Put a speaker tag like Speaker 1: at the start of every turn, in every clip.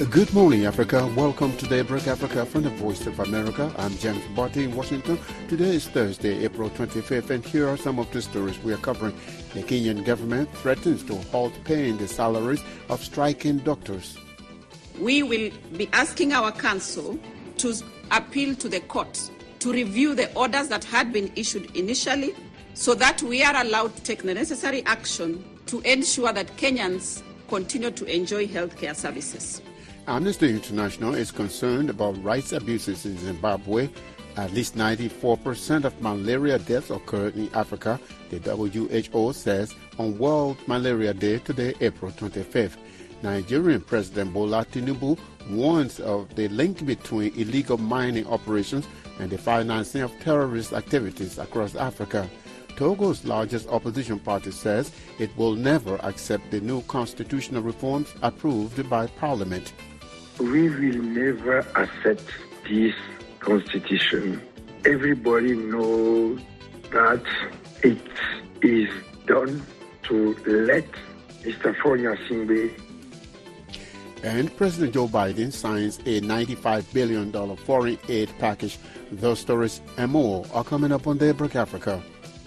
Speaker 1: Good morning, Africa. Welcome to Daybreak Africa from the Voice of America. I'm James Barty in Washington. Today is Thursday, April 25th, and here are some of the stories we are covering. The Kenyan government threatens to halt paying the salaries of striking doctors.
Speaker 2: We will be asking our council to appeal to the court to review the orders that had been issued initially so that we are allowed to take the necessary action to ensure that Kenyans continue to enjoy healthcare services.
Speaker 1: Amnesty International is concerned about rights abuses in Zimbabwe. At least 94% of malaria deaths occur in Africa, the WHO says on World Malaria Day today, April 25th. Nigerian President Bola Tinubu warns of the link between illegal mining operations and the financing of terrorist activities across Africa. Togo's largest opposition party says it will never accept the new constitutional reforms approved by Parliament.
Speaker 3: We will never accept this constitution. Everybody knows that it is done to let Mr. Fonya Singbe.
Speaker 1: And President Joe Biden signs a $95 billion foreign aid package. Those stories and more are coming up on Daybreak Africa.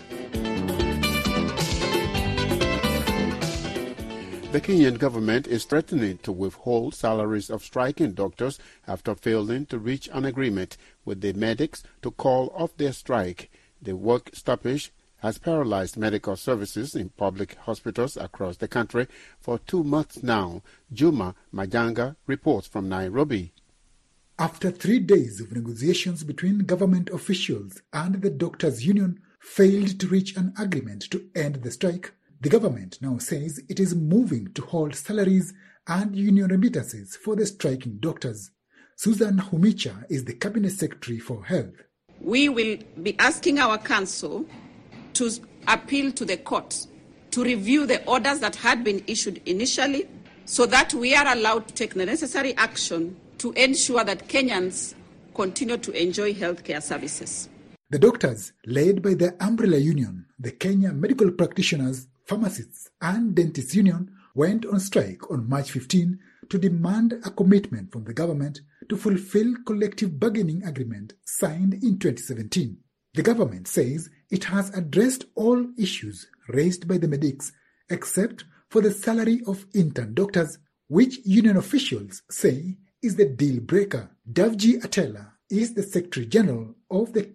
Speaker 1: The Kenyan government is threatening to withhold salaries of striking doctors after failing to reach an agreement with the medics to call off their strike. The work stoppage has paralyzed medical services in public hospitals across the country for 2 months now. Juma Majanga reports from Nairobi.
Speaker 4: After 3 days of negotiations between government officials and the doctors' union failed to reach an agreement to end the strike, the government now says it is moving to halt salaries and union remittances for the striking doctors. Susan Humicha is the Cabinet Secretary for Health.
Speaker 2: We will be asking our council to appeal to the court to review the orders that had been issued initially so that we are allowed to take the necessary action to ensure that Kenyans continue to enjoy healthcare services.
Speaker 4: The doctors, led by the umbrella union, the Kenya Medical Practitioners, Pharmacists and Dentists Union, went on strike on March 15 to demand a commitment from the government to fulfill collective bargaining agreement signed in 2017. The government says it has addressed all issues raised by the medics except for the salary of intern doctors, which union officials say is the deal breaker. Davji Atela is the Secretary General of the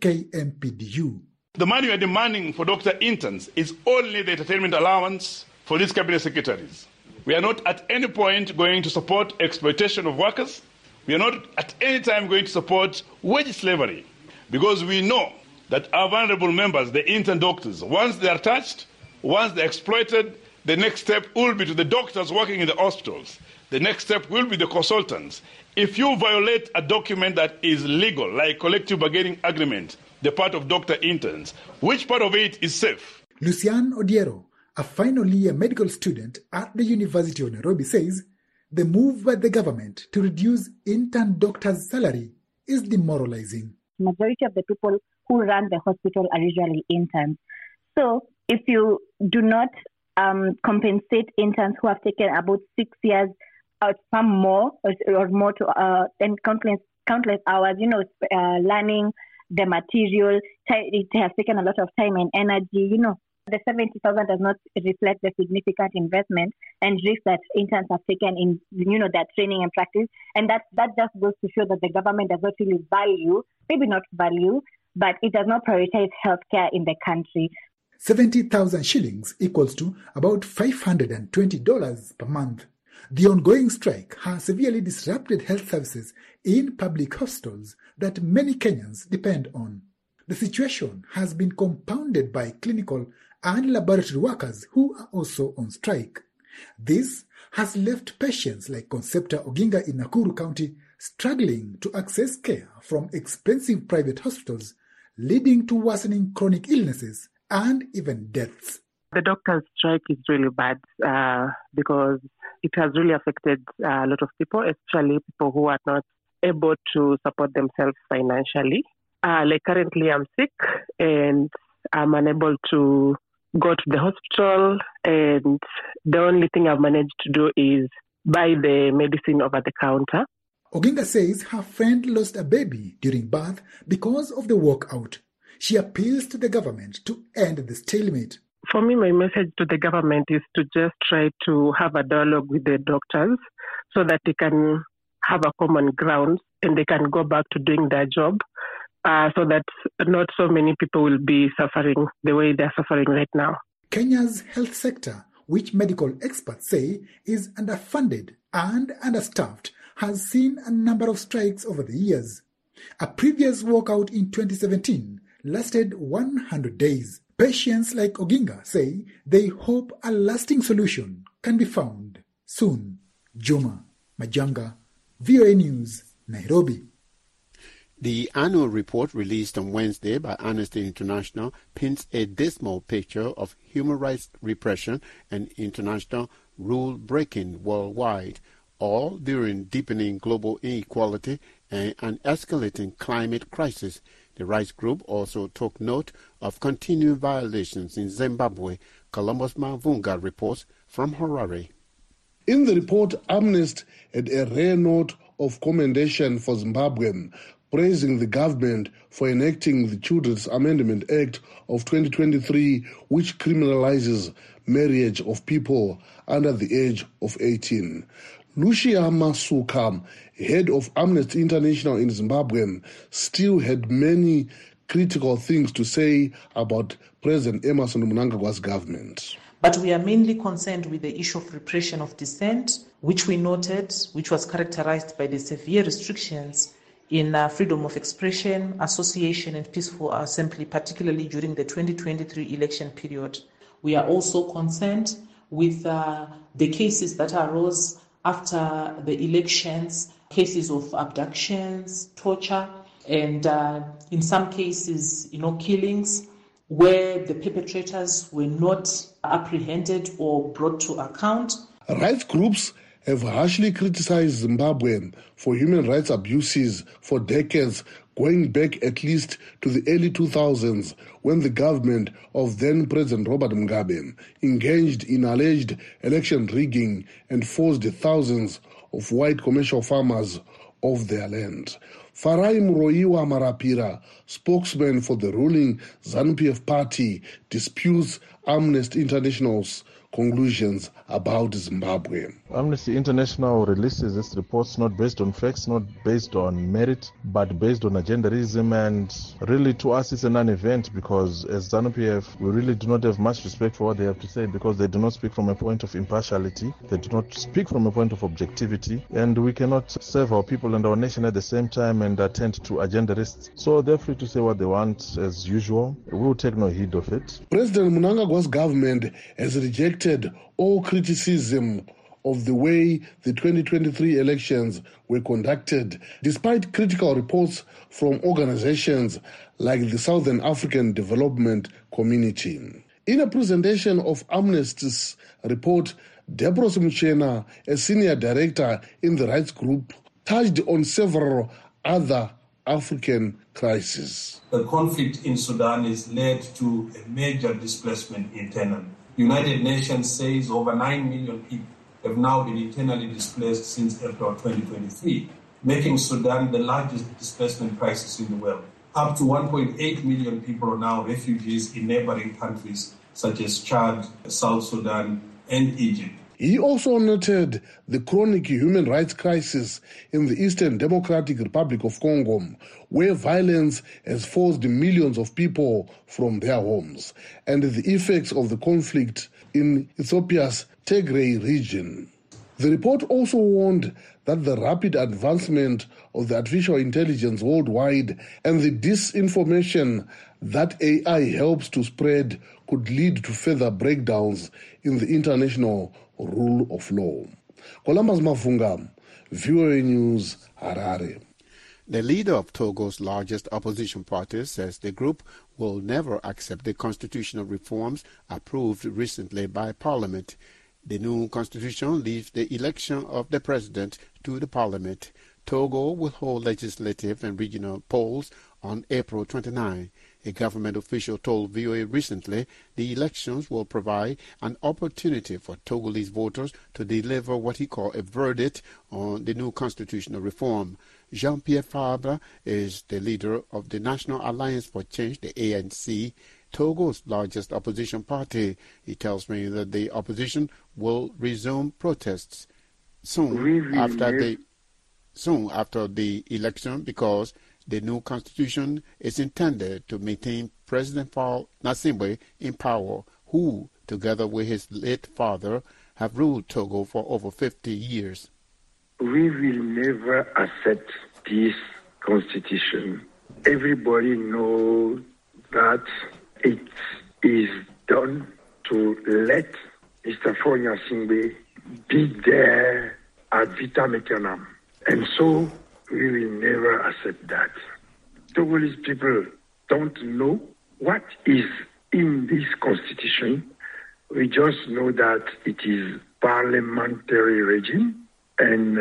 Speaker 4: KMPDU.
Speaker 5: The money we are demanding for doctor interns is only the entertainment allowance for these cabinet secretaries. We are not at any point going to support exploitation of workers. We are not at any time going to support wage slavery, because we know that our vulnerable members, the intern doctors, once they are touched, once they are exploited, the next step will be to the doctors working in the hospitals. The next step will be the consultants. If you violate a document that is legal, like collective bargaining agreement, the part of doctor interns, which part of it is safe?
Speaker 4: Lucian Odiero, a final year medical student at the University of Nairobi, says the move by the government to reduce intern doctors' salary is demoralizing.
Speaker 6: Majority of the people who run the hospital are usually interns. So if you do not compensate interns who have taken about 6 years, some more or more to and countless hours, learning the material, it has taken a lot of time and energy. The 70,000 does not reflect the significant investment and risk that interns have taken in, their training and practice. And that just goes to show that the government does not really value, maybe not value, but it does not prioritize healthcare in the country.
Speaker 4: 70,000 shillings equals to about $520 per month. The ongoing strike has severely disrupted health services in public hospitals that many Kenyans depend on. The situation has been compounded by clinical and laboratory workers who are also on strike. This has left patients like Concepta Oginga in Nakuru County struggling to access care from expensive private hospitals, leading to worsening chronic illnesses and even deaths.
Speaker 7: The doctors' strike is really bad because it has really affected a lot of people, especially people who are not able to support themselves financially. Like currently I'm sick and I'm unable to go to the hospital, and the only thing I've managed to do is buy the medicine over the counter.
Speaker 4: Oginga says her friend lost a baby during birth because of the walkout. She appeals to the government to end the stalemate.
Speaker 7: For me, my message to the government is to just try to have a dialogue with the doctors so that they can have a common ground and they can go back to doing their job so that not so many people will be suffering the way they're suffering right now. Kenya's health sector, which medical experts say is underfunded and understaffed, has seen a number of strikes over the years. A previous walkout in 2017 lasted 100 days. Patients like Oginga say they hope a lasting solution can be found soon. Juma Majanga, VOA News, Nairobi.
Speaker 1: The annual report released on Wednesday by Amnesty International paints a dismal picture of human rights repression and international rule-breaking worldwide, all during deepening global inequality and an escalating climate crisis. The rights group also took note of continuing violations in Zimbabwe. Columbus Mavunga reports from Harare.
Speaker 8: In the report, Amnesty had a rare note of commendation for Zimbabwe, praising the government for enacting the Children's Amendment Act of 2023, which criminalizes marriage of people under the age of 18. Lucia Masuka, head of Amnesty International in Zimbabwe, still had many critical things to say about President Emmerson Mnangagwa's government.
Speaker 9: But we are mainly concerned with the issue of repression of dissent, which we noted, which was characterized by the severe restrictions in freedom of expression, association, and peaceful assembly, particularly during the 2023 election period. We are also concerned with the cases that arose after the elections, cases of abductions, torture, and in some cases, killings, where the perpetrators were not apprehended or brought to account.
Speaker 8: Rights groups have harshly criticized Zimbabwe for human rights abuses for decades, going back at least to the early 2000s, when the government of then-President Robert Mugabe engaged in alleged election rigging and forced thousands of white commercial farmers off their land. Farai Muroiwa Marapira, spokesman for the ruling ZANU-PF party, disputes Amnesty International's conclusions about Zimbabwe.
Speaker 10: Amnesty International releases its reports not based on facts, not based on merit, but based on agendaism, and really to us it's a non-event because as ZANU-PF we really do not have much respect for what they have to say because they do not speak from a point of impartiality, they do not speak from a point of objectivity, and we cannot serve our people and our nation at the same time and attend to agendaists. So they're free to say what they want as usual. We will take no heed of it.
Speaker 8: President Mnangagwa's government has rejected all criticism of the way the 2023 elections were conducted, despite critical reports from organizations like the Southern African Development Community. In a presentation of Amnesty's report, Deborah Muchena, a senior director in the rights group, touched on several other African crises.
Speaker 11: The conflict in Sudan has led to a major displacement internally. United Nations says over 9 million people have now been internally displaced since April 2023, making Sudan the largest displacement crisis in the world. Up to 1.8 million people are now refugees in neighboring countries such as Chad, South Sudan, and Egypt.
Speaker 8: He also noted the chronic human rights crisis in the Eastern Democratic Republic of Congo, where violence has forced millions of people from their homes, and the effects of the conflict in Ethiopia's Tigray region. The report also warned that the rapid advancement of the artificial intelligence worldwide and the disinformation that AI helps to spread could lead to further breakdowns in the international rule of law. Columbus Mavunga, VOA News, Harare.
Speaker 1: The leader of Togo's largest opposition party says the group will never accept the constitutional reforms approved recently by Parliament. The new constitution leaves the election of the president to the Parliament. Togo will hold legislative and regional polls on April 29. A government official told VOA recently the elections will provide an opportunity for Togolese voters to deliver what he called a verdict on the new constitutional reform. Jean-Pierre Fabre is the leader of the National Alliance for Change, the ANC, Togo's largest opposition party. He tells me that the opposition will resume protests soon after the election because the new constitution is intended to maintain President Faure Gnassingbé in power, who, together with his late father, have ruled Togo for over 50 years.
Speaker 3: We will never accept this constitution. Everybody knows that it is done to let Mr. Faure Gnassingbé be there ad vitam aeternam. And so we will never accept that. Togolese people don't know what is in this constitution. We just know that it is parliamentary regime and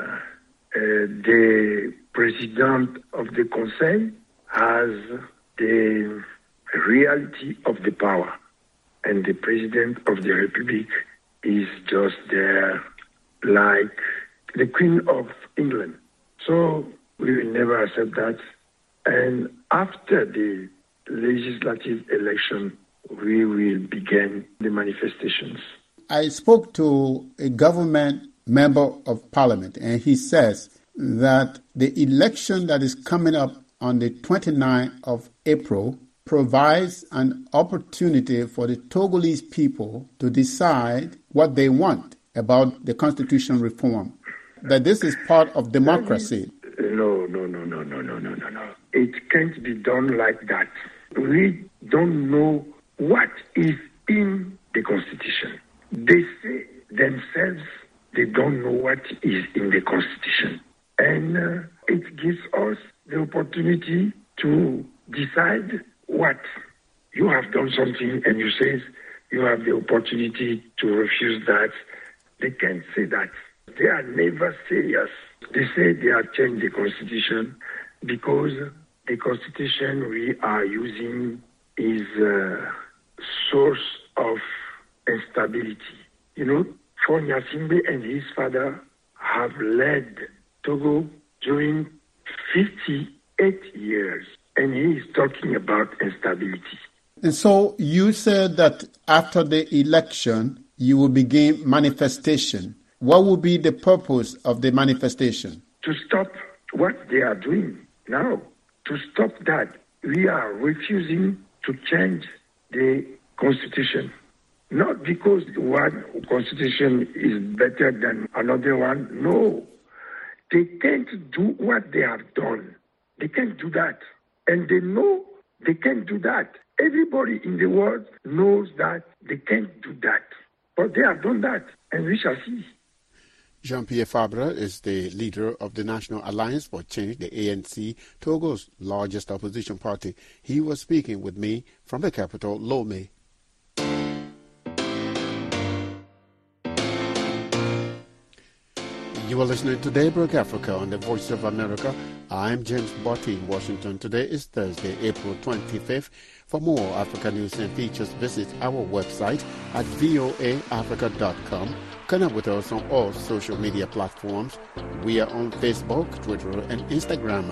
Speaker 3: the president of the Conseil has the reality of the power and the president of the Republic is just there like the Queen of England. So we will never accept that. And after the legislative election, we will begin the manifestations.
Speaker 1: I spoke to a government member of parliament, and he says that the election that is coming up on the 29th of April provides an opportunity for the Togolese people to decide what they want about the constitutional reform. That this is part of democracy.
Speaker 3: No. It can't be done like that. We don't know what is in the Constitution. They say themselves they don't know what is in the Constitution. And it gives us the opportunity to decide what. You have done something and you say you have the opportunity to refuse that. They can't say that. They are never serious. They say they have changed the Constitution because the Constitution we are using is a source of instability. You know, Faure Gnassingbé and his father have led Togo during 58 years, and he is talking about instability.
Speaker 1: And so you said that after the election, you will begin manifestation. What will be the purpose of the manifestation?
Speaker 3: To stop what they are doing now. To stop that. We are refusing to change the Constitution. Not because one Constitution is better than another one. No. They can't do what they have done. They can't do that. And they know they can't do that. Everybody in the world knows that they can't do that. But they have done that, and we shall see.
Speaker 1: Jean-Pierre Fabre is the leader of the National Alliance for Change, the ANC, Togo's largest opposition party. He was speaking with me from the capital, Lomé. You are listening to Daybreak Africa on the Voice of America. I'm James Botti in Washington. Today is Thursday, April 25th. For more Africa news and features, visit our website at voaafrica.com. Connect with us on all social media platforms. We are on Facebook, Twitter, and Instagram.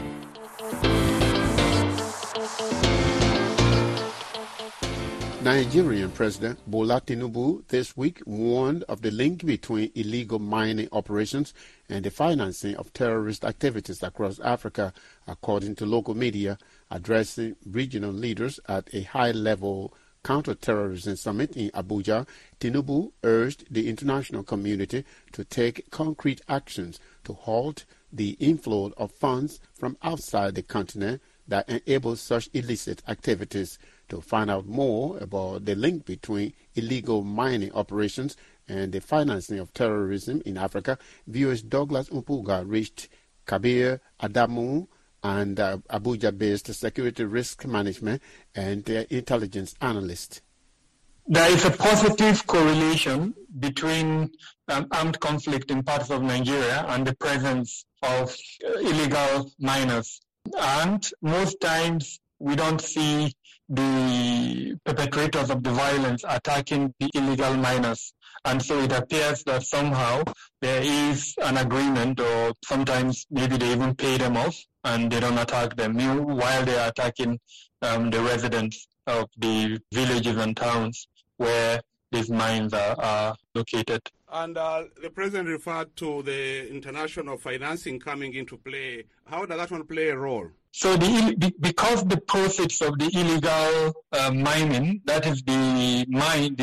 Speaker 1: Nigerian President Bola Tinubu this week warned of the link between illegal mining operations and the financing of terrorist activities across Africa, according to local media. Addressing regional leaders at a high-level counter-terrorism summit in Abuja, Tinubu urged the international community to take concrete actions to halt the inflow of funds from outside the continent that enable such illicit activities. To find out more about the link between illegal mining operations and the financing of terrorism in Africa, viewers Douglas Umpuga reached Kabir Adamu and Abuja-based security risk management and intelligence analyst.
Speaker 12: There is a positive correlation between armed conflict in parts of Nigeria and the presence of illegal miners And most times we don't see the perpetrators of the violence attacking the illegal miners. And so it appears that somehow there is an agreement, or sometimes maybe they even pay them off and they don't attack them while they are attacking the residents of the villages and towns where these mines are located.
Speaker 13: And the President referred to the international financing coming into play. How does that one play a role?
Speaker 12: So because the profits of the illegal mining, that is the mine,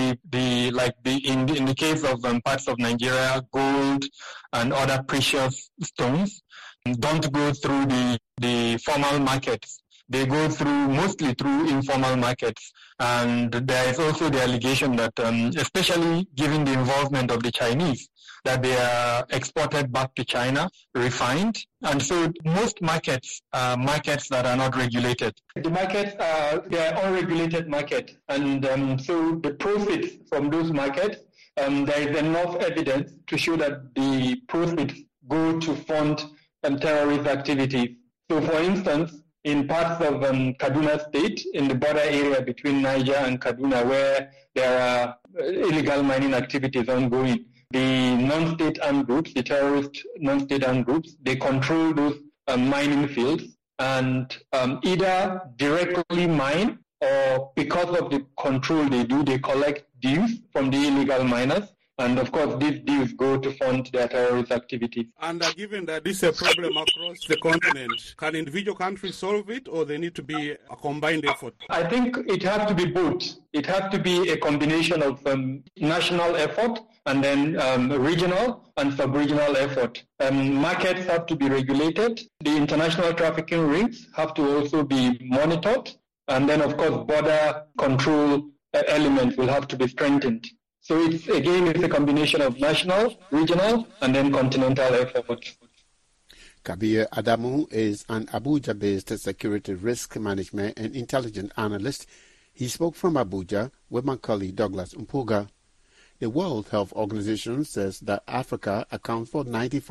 Speaker 12: in the case of parts of Nigeria, gold and other precious stones, don't go through the formal markets. They go mostly through informal markets. And there is also the allegation that, especially given the involvement of the Chinese, that they are exported back to China, refined. And so most markets are markets that are not regulated. The markets they are unregulated markets. And so the profits from those markets, there is enough evidence to show that the profits go to fund terrorist activities. So for instance, in parts of Kaduna State, in the border area between Niger and Kaduna, where there are illegal mining activities ongoing, the non-state armed groups, the terrorist non-state armed groups, they control those mining fields and either directly mine, or because of the control they do, they collect dues from the illegal miners. And of course, these dues go to fund their terrorist activities.
Speaker 13: And given that this is a problem across the continent, can individual countries solve it, or they need to be a combined effort?
Speaker 12: I think it has to be both. It has to be a combination of national effort and then regional and sub-regional effort. Markets have to be regulated. The international trafficking rings have to also be monitored. And then, of course, border control elements will have to be strengthened. So it's a combination of national, regional, and then continental efforts.
Speaker 1: Kabir Adamu is an Abuja-based security risk management and intelligence analyst. He spoke from Abuja with my colleague Douglas Mpuga. The World Health Organization says that Africa accounts for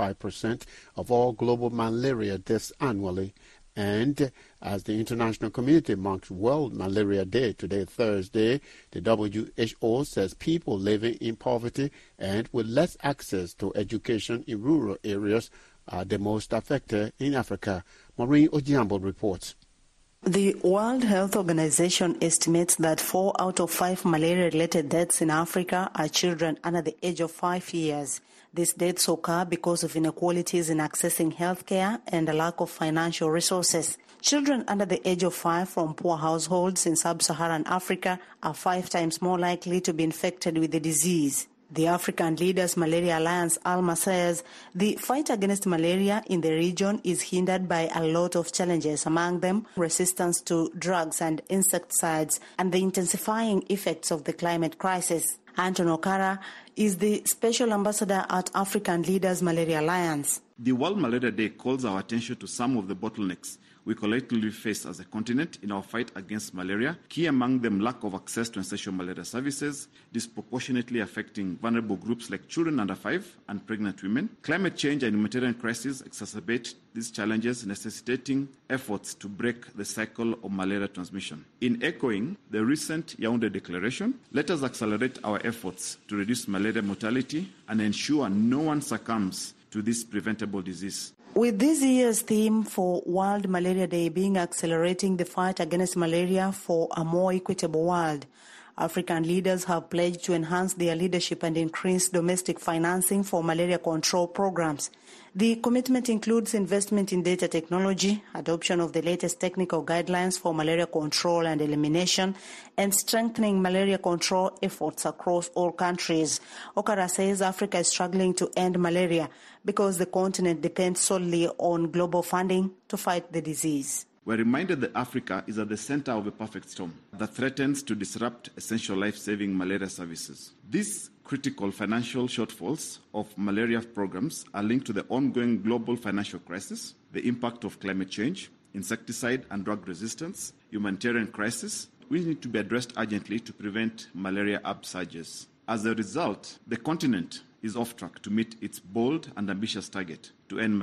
Speaker 1: 95% of all global malaria deaths annually. And as the international community marks World Malaria Day today, Thursday, the WHO says people living in poverty and with less access to education in rural areas are the most affected in Africa. Maureen Ojiambo reports.
Speaker 14: The World Health Organization estimates that 4 out of 5 malaria-related deaths in Africa are children under the age of 5 years. These deaths occur because of inequalities in accessing health care and a lack of financial resources. Children under the age of 5 from poor households in sub-Saharan Africa are 5 times more likely to be infected with the disease. The African Leaders Malaria Alliance, ALMA, says the fight against malaria in the region is hindered by a lot of challenges, among them resistance to drugs and insecticides and the intensifying effects of the climate crisis. Anton Okara is the Special Ambassador at African Leaders Malaria Alliance.
Speaker 15: The World Malaria Day calls our attention to some of the bottlenecks we collectively face as a continent in our fight against malaria, key among them lack of access to essential malaria services, disproportionately affecting vulnerable groups like children under 5 and pregnant women. Climate change and humanitarian crises exacerbate these challenges, necessitating efforts to break the cycle of malaria transmission. In echoing the recent Yaoundé Declaration, let us accelerate our efforts to reduce malaria mortality and ensure no one succumbs to this preventable disease.
Speaker 14: With this year's theme for World Malaria Day being accelerating the fight against malaria for a more equitable world, African leaders have pledged to enhance their leadership and increase domestic financing for malaria control programs. The commitment includes investment in data technology, adoption of the latest technical guidelines for malaria control and elimination, and strengthening malaria control efforts across all countries. Okara says Africa is struggling to end malaria because the continent depends solely on global funding to fight the disease.
Speaker 15: We're reminded that Africa is at the center of a perfect storm that threatens to disrupt essential life-saving malaria services. These critical financial shortfalls of malaria programs are linked to the ongoing global financial crisis, the impact of climate change, insecticide and drug resistance, humanitarian crisis, which need to be addressed urgently to prevent malaria upsurges. As a result, the continent is off track to meet its bold and ambitious target to end malaria.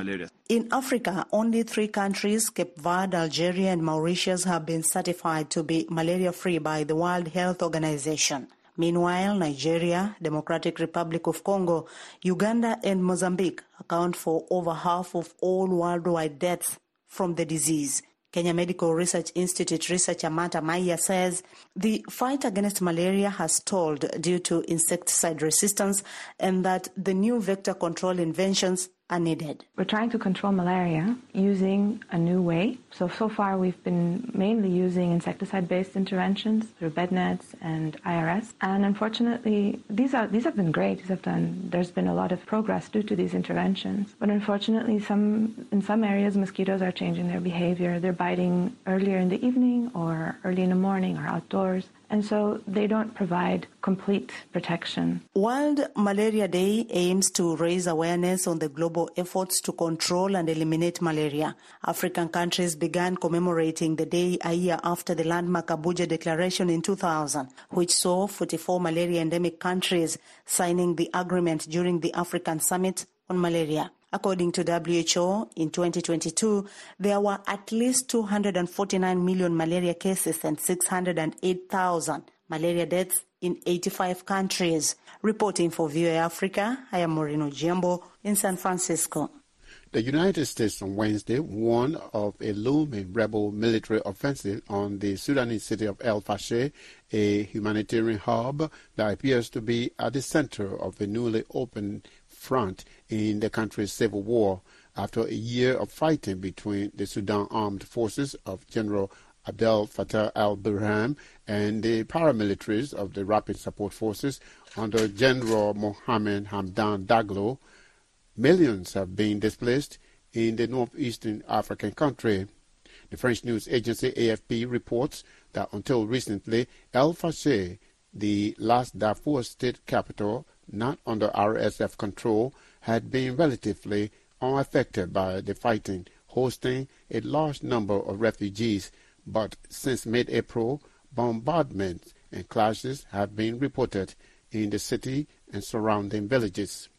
Speaker 14: In Africa, only 3 countries, Cape Verde, Algeria and Mauritius, have been certified to be malaria-free by the World Health Organization. Meanwhile, Nigeria, Democratic Republic of Congo, Uganda and Mozambique account for over half of all worldwide deaths from the disease. Kenya Medical Research Institute researcher Mata Maya says the fight against malaria has stalled due to insecticide resistance and that the new vector control inventions are needed.
Speaker 16: We're trying to control malaria using a new way. So far we've been mainly using insecticide-based interventions through bed nets and IRS. And unfortunately, these have been great. There's been a lot of progress due to these interventions. But unfortunately, in some areas, mosquitoes are changing their behavior. They're biting earlier in the evening or early in the morning or outdoors. And so they don't provide complete protection.
Speaker 14: World Malaria Day aims to raise awareness on the global efforts to control and eliminate malaria. African countries began commemorating the day a year after the landmark Abuja Declaration in 2000, which saw 44 malaria-endemic countries signing the agreement during the African Summit on Malaria. According to WHO, in 2022, there were at least 249 million malaria cases and 608,000 malaria deaths in 85 countries. Reporting for VOA Africa, I am Moreno Giambo in San Francisco.
Speaker 1: The United States on Wednesday warned of a looming rebel military offensive on the Sudanese city of El Fasher, a humanitarian hub that appears to be at the center of a newly opened front in the country's civil war after a year of fighting between the Sudan Armed Forces of General Abdel Fattah al-Burhan and the paramilitaries of the Rapid Support Forces under General Mohamed Hamdan Daglo. Millions have been displaced in the northeastern African country. The French news agency AFP reports that until recently, El Fasher, the last Darfur state capital not under RSF control, had been relatively unaffected by the fighting, hosting a large number of refugees. But since mid-April, bombardments and clashes have been reported in the city and surrounding villages.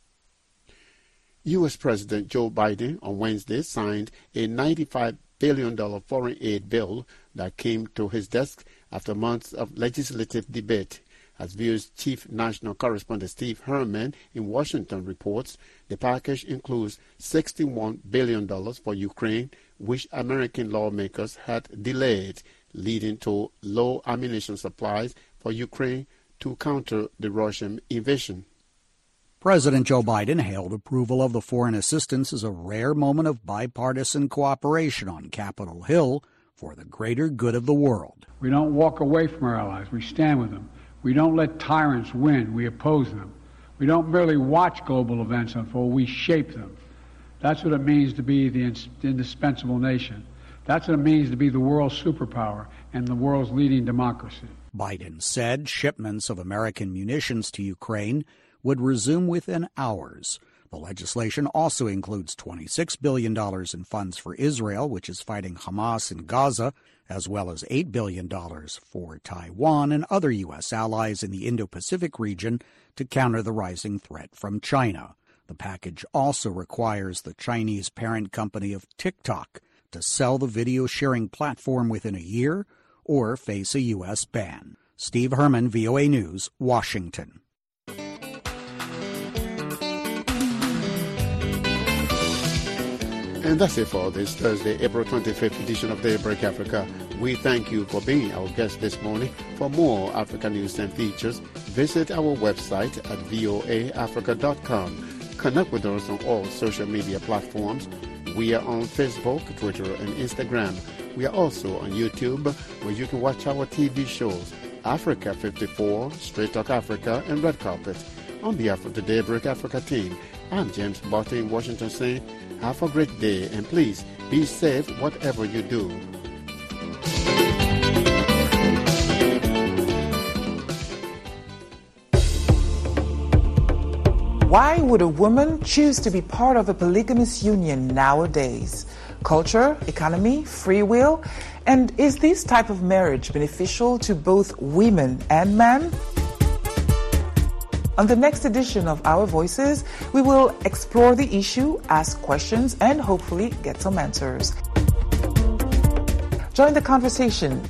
Speaker 1: U.S. President Joe Biden on Wednesday signed a $95 billion foreign aid bill that came to his desk after months of legislative debate. As VOA's chief national correspondent Steve Herman in Washington reports, the package includes $61 billion for Ukraine, which American lawmakers had delayed, leading to low ammunition supplies for Ukraine to counter the Russian invasion.
Speaker 17: President Joe Biden hailed approval of the foreign assistance as a rare moment of bipartisan cooperation on Capitol Hill for the greater good of the world.
Speaker 18: We don't walk away from our allies. We stand with them. We don't let tyrants win. We oppose them. We don't merely watch global events unfold. We shape them. That's what it means to be the indispensable nation. That's what it means to be the world's superpower and the world's leading democracy.
Speaker 17: Biden said shipments of American munitions to Ukraine would resume within hours. The legislation also includes $26 billion in funds for Israel, which is fighting Hamas in Gaza, as well as $8 billion for Taiwan and other U.S. allies in the Indo-Pacific region to counter the rising threat from China. The package also requires the Chinese parent company of TikTok to sell the video-sharing platform within a year or face a U.S. ban. Steve Herman, VOA News, Washington.
Speaker 1: And that's it for this Thursday, April 25th edition of Daybreak Africa. We thank you for being our guest this morning. For more African news and features, visit our website at voaafrica.com. Connect with us on all social media platforms. We are on Facebook, Twitter, and Instagram. We are also on YouTube, where you can watch our TV shows, Africa 54, Straight Talk Africa, and Red Carpet. On behalf of the Daybreak Africa team, I'm James Barty in Washington saying, have a great day, and please be safe whatever you do.
Speaker 19: Why would a woman choose to be part of a polygamous union nowadays? Culture, economy, free will? And is this type of marriage beneficial to both women and men? On the next edition of Our Voices, we will explore the issue, ask questions, and hopefully get some answers. Join the conversation